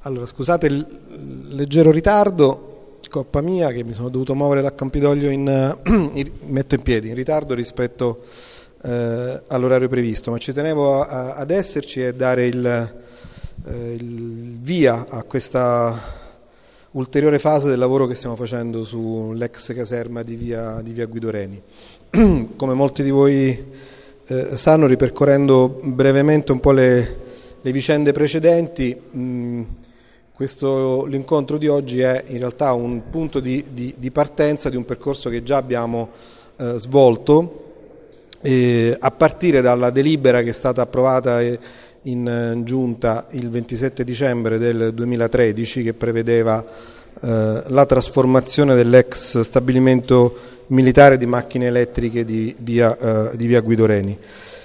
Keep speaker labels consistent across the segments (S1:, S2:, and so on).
S1: Allora, scusate il leggero ritardo, colpa mia che mi sono dovuto muovere da Campidoglio metto in piedi, in ritardo rispetto all'orario previsto, ma ci tenevo ad esserci e dare il via a questa ulteriore fase del lavoro che stiamo facendo sull'ex caserma di via Guido Reni. Come molti di voi sanno, ripercorrendo brevemente un po' le vicende precedenti, l'incontro di oggi è in realtà un punto di partenza di un percorso che già abbiamo svolto a partire dalla delibera che è stata approvata in giunta il 27 dicembre del 2013 che prevedeva la trasformazione dell'ex stabilimento militare di macchine elettriche di via Guido Reni.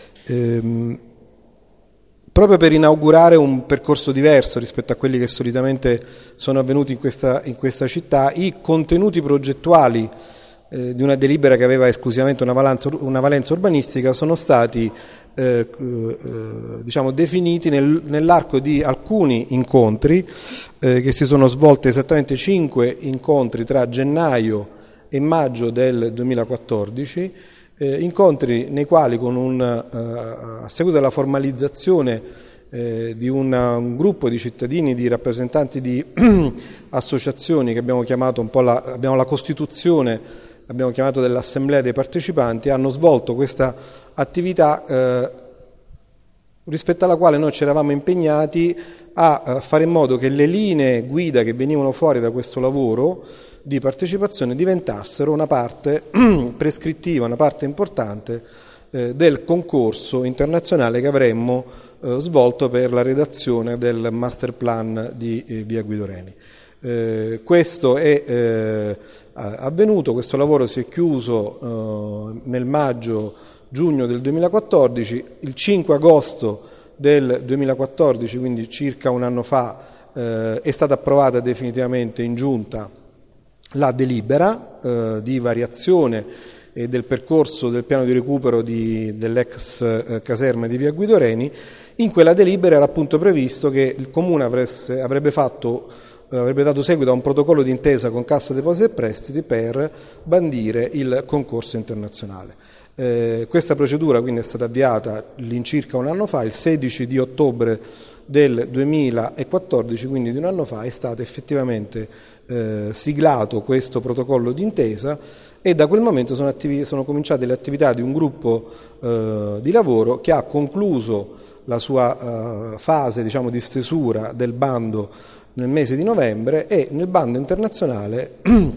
S1: Proprio per inaugurare un percorso diverso rispetto a quelli che solitamente sono avvenuti in questa città, i contenuti progettuali di una delibera che aveva esclusivamente una valenza urbanistica sono stati definiti nell'arco di alcuni incontri che si sono svolti, esattamente 5 incontri tra gennaio e maggio del 2014, incontri nei quali a seguito della formalizzazione di un gruppo di cittadini, di rappresentanti di associazioni che abbiamo chiamato abbiamo la costituzione, abbiamo chiamato dell'assemblea dei partecipanti, hanno svolto questa attività rispetto alla quale noi ci eravamo impegnati a fare in modo che le linee guida che venivano fuori da questo lavoro di partecipazione diventassero una parte prescrittiva, una parte importante del concorso internazionale che avremmo svolto per la redazione del master plan di via Guido Reni. Questo è avvenuto, questo lavoro si è chiuso nel maggio-giugno del 2014, il 5 agosto del 2014, quindi circa un anno fa, è stata approvata definitivamente in giunta la delibera di variazione del percorso del piano di recupero dell'ex caserma di via Guido Reni. In quella delibera era appunto previsto che il Comune avrebbe dato seguito a un protocollo d'intesa con Cassa Depositi e Prestiti per bandire il concorso internazionale. Questa procedura quindi è stata avviata all'incirca un anno fa, il 16 di ottobre del 2014, quindi di un anno fa, è stato effettivamente siglato questo protocollo d'intesa e da quel momento sono cominciate le attività di un gruppo di lavoro che ha concluso la sua fase di stesura del bando nel mese di novembre, e nel bando internazionale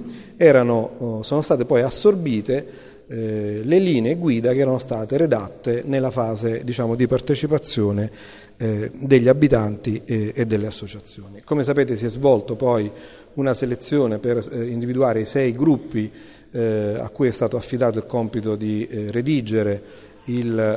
S1: sono state poi assorbite le linee guida che erano state redatte nella fase di partecipazione degli abitanti e delle associazioni. Come sapete, si è svolto poi una selezione per individuare i 6 gruppi a cui è stato affidato il compito di redigere il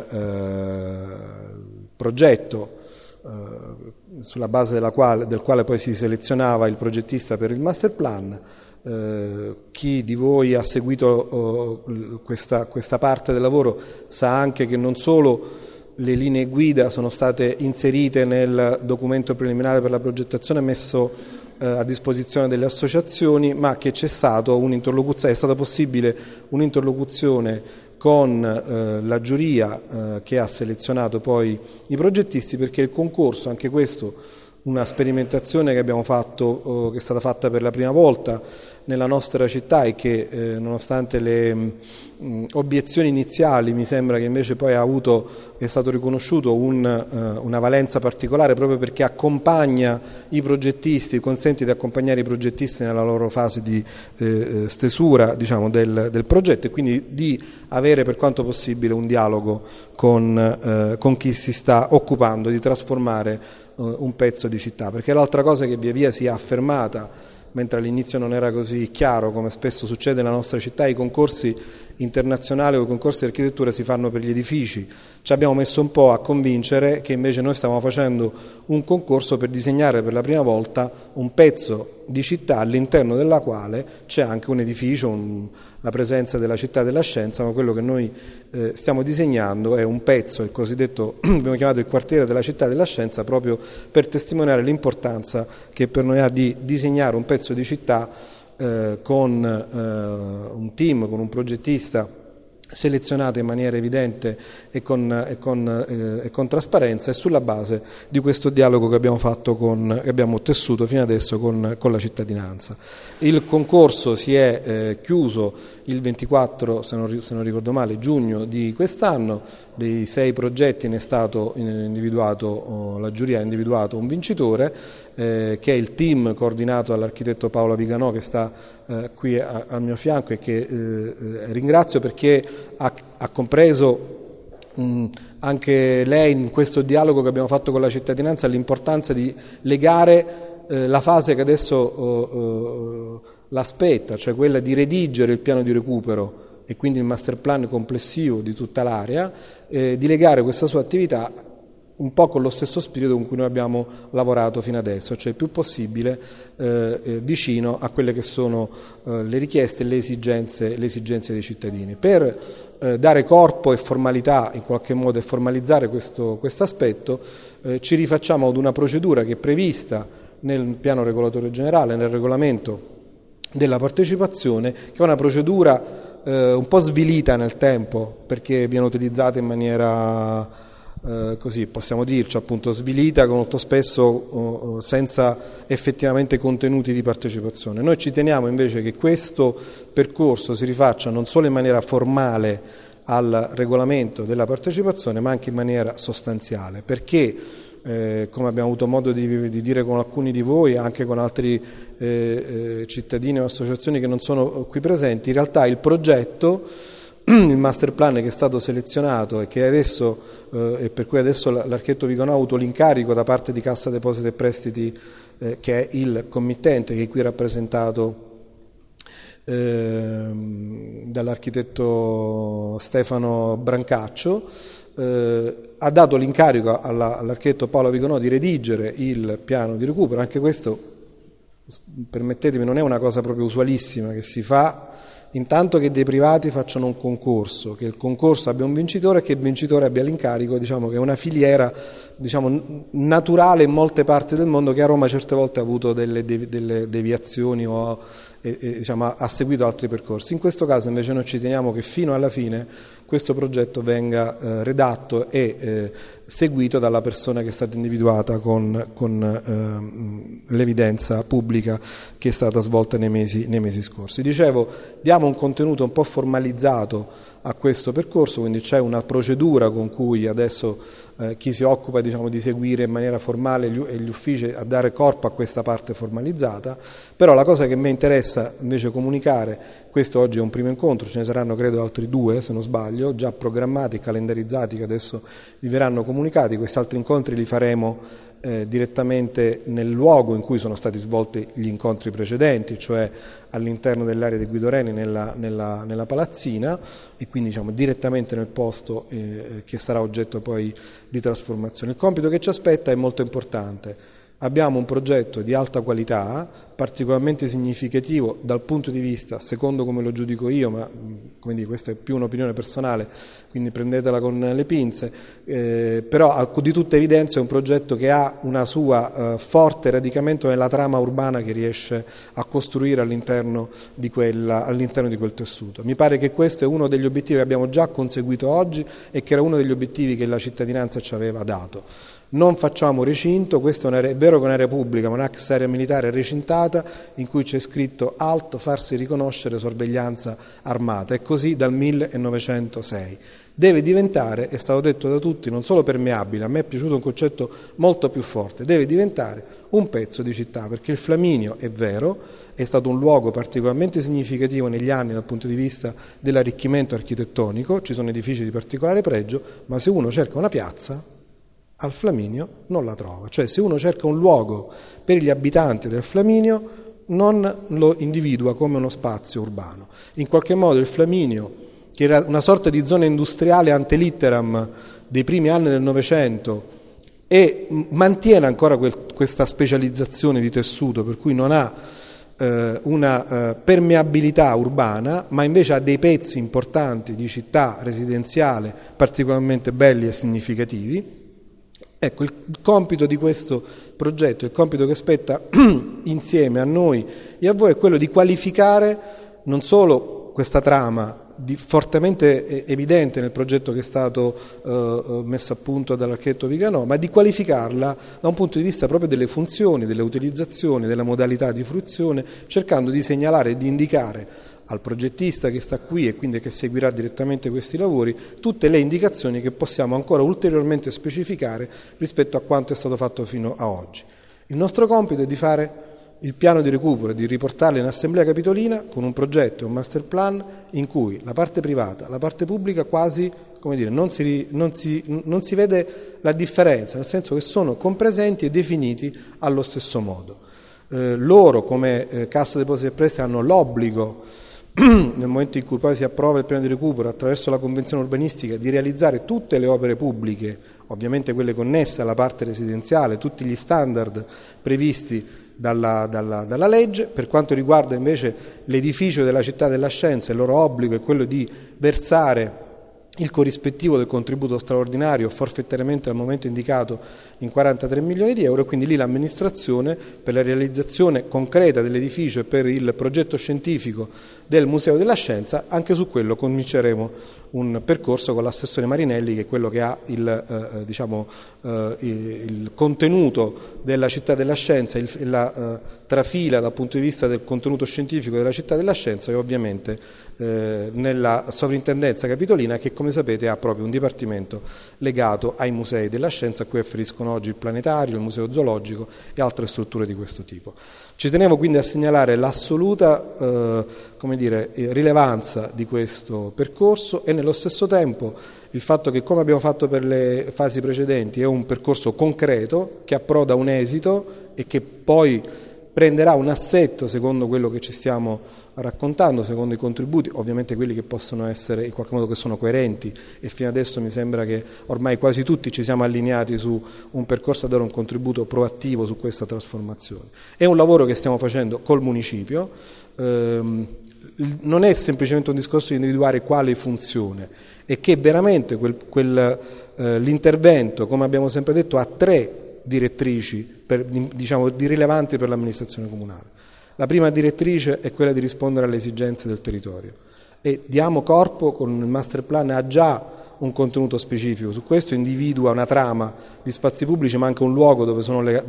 S1: progetto sulla base del quale poi si selezionava il progettista per il master plan. Chi di voi ha seguito questa parte del lavoro sa anche che non solo le linee guida sono state inserite nel documento preliminare per la progettazione messo a disposizione delle associazioni, ma che è stata possibile un'interlocuzione con la giuria che ha selezionato poi i progettisti, perché il concorso, anche questo una sperimentazione che abbiamo fatto, che è stata fatta per la prima volta nella nostra città e che nonostante le obiezioni iniziali mi sembra che invece poi è stato riconosciuto una valenza particolare proprio perché accompagna i progettisti, consente di accompagnare i progettisti nella loro fase di stesura del progetto, e quindi di avere per quanto possibile un dialogo con chi si sta occupando di trasformare un pezzo di città, perché l'altra cosa che via via si è affermata, mentre all'inizio non era così chiaro, come spesso succede nella nostra città, i concorsi internazionali o i concorsi di architettura si fanno per gli edifici. Ci abbiamo messo un po' a convincere che invece noi stavamo facendo un concorso per disegnare per la prima volta un pezzo di città all'interno della quale c'è anche un edificio, la presenza della città della scienza, ma quello che noi stiamo disegnando è un pezzo, il cosiddetto, abbiamo chiamato il quartiere della città della scienza, proprio per testimoniare l'importanza che per noi ha di disegnare un pezzo di città con un team, con un progettista selezionato in maniera evidente e con trasparenza, e sulla base di questo dialogo che abbiamo fatto che abbiamo tessuto fino adesso con la cittadinanza. Il concorso si è chiuso il 24, se non ricordo male, giugno di quest'anno. Dei 6 progetti ne è stato individuato, la giuria ha individuato un vincitore, che è il team coordinato dall'architetto Paola Viganò, che sta qui al mio fianco e che ringrazio perché ha compreso anche lei in questo dialogo che abbiamo fatto con la cittadinanza l'importanza di legare la fase che adesso l'aspetta, cioè quella di redigere il piano di recupero e quindi il master plan complessivo di tutta l'area, di legare questa sua attività un po' con lo stesso spirito con cui noi abbiamo lavorato fino adesso, cioè il più possibile vicino a quelle che sono le richieste e le esigenze dei cittadini. Per dare corpo e formalità, in qualche modo, e formalizzare questo aspetto, ci rifacciamo ad una procedura che è prevista nel piano regolatorio generale, nel regolamento della partecipazione, che è una procedura un po' svilita nel tempo, perché viene utilizzata in maniera così possiamo dirci, appunto, svilita, molto spesso senza effettivamente contenuti di partecipazione. Noi ci teniamo invece che questo percorso si rifaccia non solo in maniera formale al regolamento della partecipazione, ma anche in maniera sostanziale, perché come abbiamo avuto modo di dire con alcuni di voi, anche con altri cittadini o associazioni che non sono qui presenti, in realtà il progetto, il master plan che è stato selezionato e che adesso e per cui adesso l'architetto Viganò ha avuto l'incarico da parte di Cassa Depositi e Prestiti, che è il committente, che è qui rappresentato dall'architetto Stefano Brancaccio, ha dato l'incarico all'architetto Paolo Viganò di redigere il piano di recupero. Anche questo, permettetemi, non è una cosa proprio usualissima che si fa. Intanto che dei privati facciano un concorso, che il concorso abbia un vincitore e che il vincitore abbia l'incarico, diciamo che è una filiera naturale in molte parti del mondo, che a Roma certe volte ha avuto delle deviazioni o ha seguito altri percorsi. In questo caso invece noi ci teniamo che fino alla fine questo progetto venga redatto e seguito dalla persona che è stata individuata con l'evidenza pubblica che è stata svolta nei mesi scorsi. Dicevo, diamo un contenuto un po' formalizzato a questo percorso, quindi c'è una procedura con cui adesso chi si occupa di seguire in maniera formale gli uffici a dare corpo a questa parte formalizzata. Però la cosa che mi interessa invece comunicare, questo oggi è un primo incontro, ce ne saranno credo altri 2 se non sbaglio, già programmati, calendarizzati, che adesso vi verranno comunicati. Questi altri incontri li faremo direttamente nel luogo in cui sono stati svolti gli incontri precedenti, cioè all'interno dell'area di Guido Reni nella palazzina, e quindi direttamente nel posto che sarà oggetto poi di trasformazione. Il compito che ci aspetta è molto importante. Abbiamo un progetto di alta qualità, particolarmente significativo dal punto di vista, secondo come lo giudico io, ma come dire, questa è più un'opinione personale, quindi prendetela con le pinze, però di tutta evidenza è un progetto che ha una sua forte radicamento nella trama urbana che riesce a costruire all'interno di quel tessuto. Mi pare che questo è uno degli obiettivi che abbiamo già conseguito oggi e che era uno degli obiettivi che la cittadinanza ci aveva dato. Non facciamo recinto, questo è vero che è un'area pubblica, ma una ex area militare recintata in cui c'è scritto alt, farsi riconoscere, sorveglianza armata, e così dal 1906. Deve diventare, è stato detto da tutti, non solo permeabile, a me è piaciuto un concetto molto più forte, deve diventare un pezzo di città, perché il Flaminio, è vero, è stato un luogo particolarmente significativo negli anni dal punto di vista dell'arricchimento architettonico, ci sono edifici di particolare pregio, ma se uno cerca una piazza al Flaminio non la trova, cioè se uno cerca un luogo per gli abitanti del Flaminio non lo individua come uno spazio urbano. In qualche modo il Flaminio che era una sorta di zona industriale ante litteram dei primi anni del Novecento e mantiene ancora questa specializzazione di tessuto, per cui non ha una permeabilità urbana, ma invece ha dei pezzi importanti di città residenziale particolarmente belli e significativi. Ecco, il compito di questo progetto, il compito che spetta insieme a noi e a voi è quello di qualificare non solo questa trama fortemente evidente nel progetto che è stato messo a punto dall'architetto Viganò, ma di qualificarla da un punto di vista proprio delle funzioni, delle utilizzazioni, della modalità di fruizione, cercando di segnalare e di indicare al progettista che sta qui e quindi che seguirà direttamente questi lavori tutte le indicazioni che possiamo ancora ulteriormente specificare rispetto a quanto è stato fatto fino a oggi. Il nostro compito è di fare il piano di recupero, di riportarlo in Assemblea Capitolina con un progetto e un master plan in cui la parte privata, la parte pubblica quasi, come dire, non si vede la differenza, nel senso che sono compresenti e definiti allo stesso modo. Loro come Cassa Depositi e Prestiti hanno l'obbligo, nel momento in cui poi si approva il piano di recupero attraverso la convenzione urbanistica, di realizzare tutte le opere pubbliche, ovviamente quelle connesse alla parte residenziale, tutti gli standard previsti dalla legge. Per quanto riguarda invece l'edificio della Città della Scienza, il loro obbligo è quello di versare il corrispettivo del contributo straordinario forfettariamente al momento indicato in 43 milioni di euro, e quindi lì l'amministrazione per la realizzazione concreta dell'edificio e per il progetto scientifico del Museo della Scienza, anche su quello cominceremo un percorso con l'assessore Marinelli, che è quello che ha il contenuto della Città della Scienza, la trafila dal punto di vista del contenuto scientifico della Città della Scienza, e ovviamente nella sovrintendenza capitolina, che come sapete ha proprio un dipartimento legato ai musei della scienza, a cui afferiscono oggi il planetario, il museo zoologico e altre strutture di questo tipo. Ci tenevo quindi a segnalare l'assoluta rilevanza di questo percorso e nello stesso tempo il fatto che, come abbiamo fatto per le fasi precedenti, è un percorso concreto che approda a un esito e che poi prenderà un assetto secondo quello che ci stiamo raccontando, secondo i contributi, ovviamente quelli che possono essere in qualche modo che sono coerenti, e fino adesso mi sembra che ormai quasi tutti ci siamo allineati su un percorso a dare un contributo proattivo su questa trasformazione. È un lavoro che stiamo facendo col municipio, non è semplicemente un discorso di individuare quale funzione, è che veramente l'intervento, come abbiamo sempre detto, ha tre direttrici rilevanti per l'amministrazione comunale. La prima direttrice è quella di rispondere alle esigenze del territorio, e diamo corpo con il master plan, ha già un contenuto specifico su questo, individua una trama di spazi pubblici ma anche un luogo dove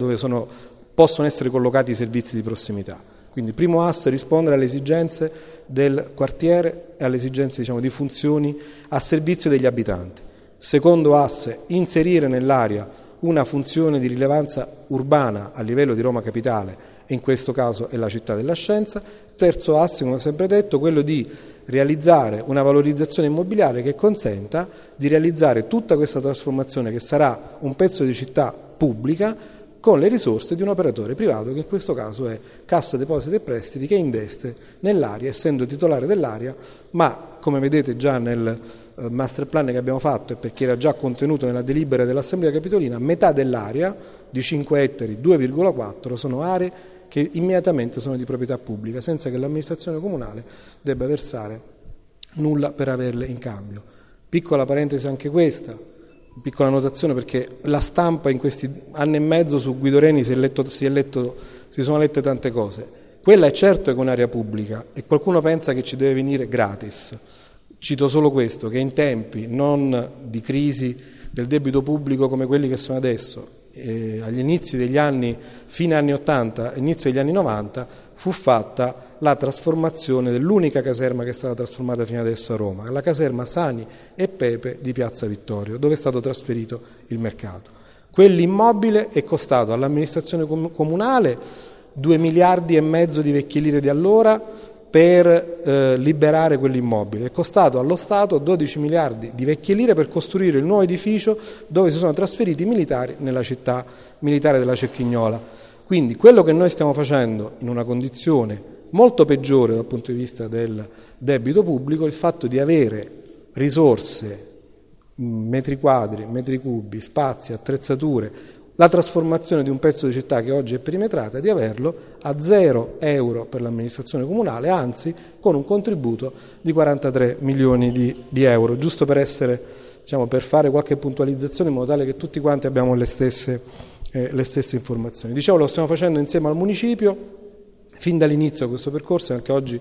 S1: possono essere collocati i servizi di prossimità. Quindi primo asse, rispondere alle esigenze del quartiere e alle esigenze di funzioni a servizio degli abitanti. Secondo asse, inserire nell'area una funzione di rilevanza urbana a livello di Roma Capitale, e in questo caso è la Città della Scienza. Terzo asse, come ho sempre detto, quello di realizzare una valorizzazione immobiliare che consenta di realizzare tutta questa trasformazione, che sarà un pezzo di città pubblica con le risorse di un operatore privato, che in questo caso è Cassa Depositi e Prestiti, che investe nell'area, essendo titolare dell'area, ma come vedete già nel master plan che abbiamo fatto, e perché era già contenuto nella delibera dell'Assemblea Capitolina, metà dell'area di 5 ettari, 2,4 sono aree che immediatamente sono di proprietà pubblica, senza che l'amministrazione comunale debba versare nulla per averle in cambio. Piccola parentesi anche questa, piccola notazione, perché la stampa in questi anni e mezzo su Guido Reni si sono lette tante cose. Quella è certo che è un'area pubblica, e qualcuno pensa che ci deve venire gratis. Cito solo questo, che in tempi non di crisi del debito pubblico come quelli che sono adesso, agli inizi degli anni, fine anni 80, inizio degli anni 90, fu fatta la trasformazione dell'unica caserma che è stata trasformata fino adesso a Roma, la caserma Sani e Pepe di Piazza Vittorio, dove è stato trasferito il mercato. Quell'immobile è costato all'amministrazione comunale 2,5 miliardi di vecchie lire di allora per liberare quell'immobile, è costato allo Stato 12 miliardi di vecchie lire per costruire il nuovo edificio dove si sono trasferiti i militari nella città militare della Cecchignola. Quindi quello che noi stiamo facendo in una condizione molto peggiore dal punto di vista del debito pubblico, il fatto di avere risorse, metri quadri, metri cubi, spazi, attrezzature, la trasformazione di un pezzo di città che oggi è perimetrata, di averlo a 0 euro per l'amministrazione comunale, anzi con un contributo di 43 milioni di euro, giusto per essere, per fare qualche puntualizzazione in modo tale che tutti quanti abbiamo le stesse informazioni. Dicevo, lo stiamo facendo insieme al municipio, fin dall'inizio di questo percorso, anche oggi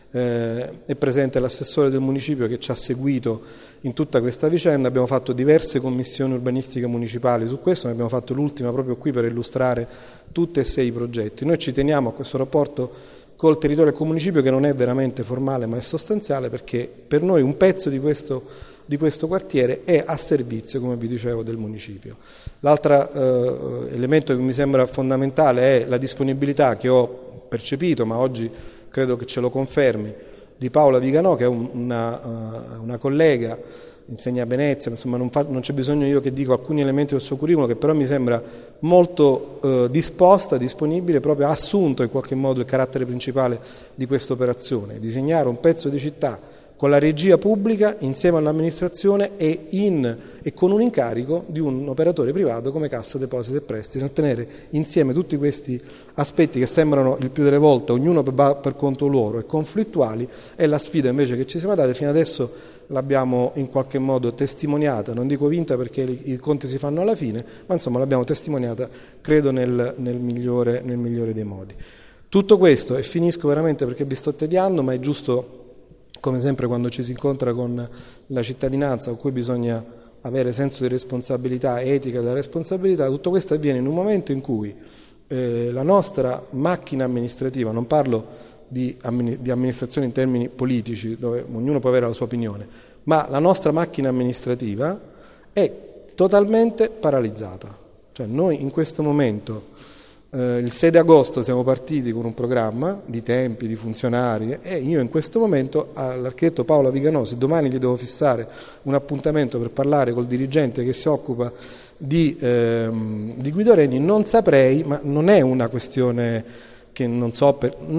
S1: è presente l'assessore del municipio che ci ha seguito in tutta questa vicenda. Abbiamo fatto diverse commissioni urbanistiche municipali su questo, ne abbiamo fatto l'ultima proprio qui per illustrare tutti e 6 i progetti. Noi ci teniamo a questo rapporto col territorio e col municipio, che non è veramente formale ma è sostanziale, perché per noi un pezzo di questo quartiere è a servizio, come vi dicevo, del municipio. L'altro elemento che mi sembra fondamentale è la disponibilità che ho percepito, ma oggi credo che ce lo confermi, di Paola Viganò, che è una collega, insegna a Venezia, insomma non c'è bisogno io che dico alcuni elementi del suo curriculum, che però mi sembra molto disposta, disponibile, proprio ha assunto in qualche modo il carattere principale di questa operazione, disegnare un pezzo di città con la regia pubblica insieme all'amministrazione e con un incarico di un operatore privato come Cassa Depositi e Prestiti, nel tenere insieme tutti questi aspetti che sembrano il più delle volte ognuno per conto loro e conflittuali. È la sfida invece che ci siamo dati, fino adesso l'abbiamo in qualche modo testimoniata, non dico vinta perché i conti si fanno alla fine, ma insomma l'abbiamo testimoniata credo nel migliore dei modi. Tutto questo, e finisco veramente perché vi sto tediando, ma è giusto, come sempre quando ci si incontra con la cittadinanza, con cui bisogna avere senso di responsabilità, etica della responsabilità, tutto questo avviene in un momento in cui la nostra macchina amministrativa, non parlo di amministrazione in termini politici, dove ognuno può avere la sua opinione, ma la nostra macchina amministrativa è totalmente paralizzata. Cioè noi in questo momento, il 6 agosto siamo partiti con un programma di tempi, di funzionari, e io in questo momento all'architetto Paola Viganò, se domani gli devo fissare un appuntamento per parlare col dirigente che si occupa di Guido Reni, non saprei, ma non è una questione che non so,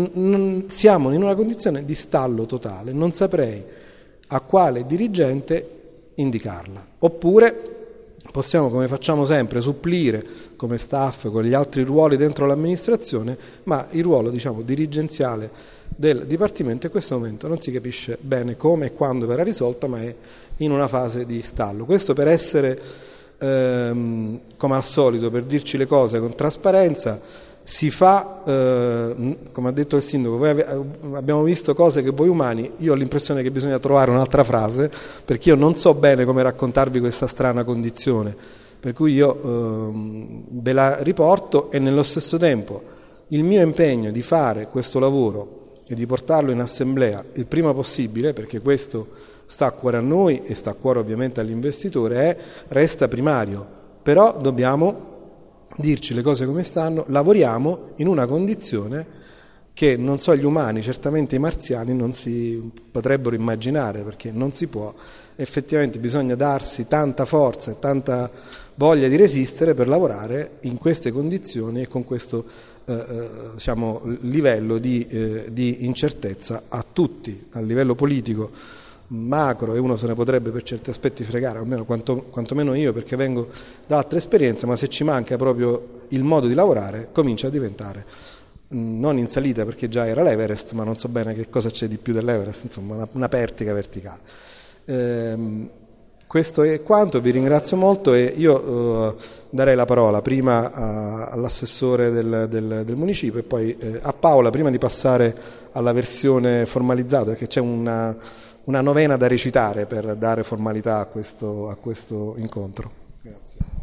S1: siamo in una condizione di stallo totale, non saprei a quale dirigente indicarla, oppure possiamo, come facciamo sempre, supplire come staff con gli altri ruoli dentro l'amministrazione, ma il ruolo dirigenziale del Dipartimento in questo momento non si capisce bene come e quando verrà risolta, ma è in una fase di stallo. Questo per essere, come al solito, per dirci le cose con trasparenza. Si fa, come ha detto il sindaco, abbiamo visto cose che voi umani, io ho l'impressione che bisogna trovare un'altra frase, perché io non so bene come raccontarvi questa strana condizione, per cui io ve la riporto, e nello stesso tempo il mio impegno di fare questo lavoro e di portarlo in assemblea il prima possibile, perché questo sta a cuore a noi e sta a cuore ovviamente all'investitore, resta primario, però dobbiamo dirci le cose come stanno. Lavoriamo in una condizione che non so gli umani, certamente i marziani non si potrebbero immaginare, perché non si può, effettivamente bisogna darsi tanta forza e tanta voglia di resistere per lavorare in queste condizioni e con questo livello di incertezza a tutti, a livello politico macro, e uno se ne potrebbe per certi aspetti fregare, almeno quantomeno io, perché vengo da altre esperienze, ma se ci manca proprio il modo di lavorare comincia a diventare non in salita, perché già era l'Everest, ma non so bene che cosa c'è di più dell'Everest, insomma una pertica verticale. Questo è quanto, vi ringrazio molto, e io darei la parola prima all'assessore del municipio e poi a Paola, prima di passare alla versione formalizzata, perché c'è una novena da recitare per dare formalità a questo incontro. Grazie.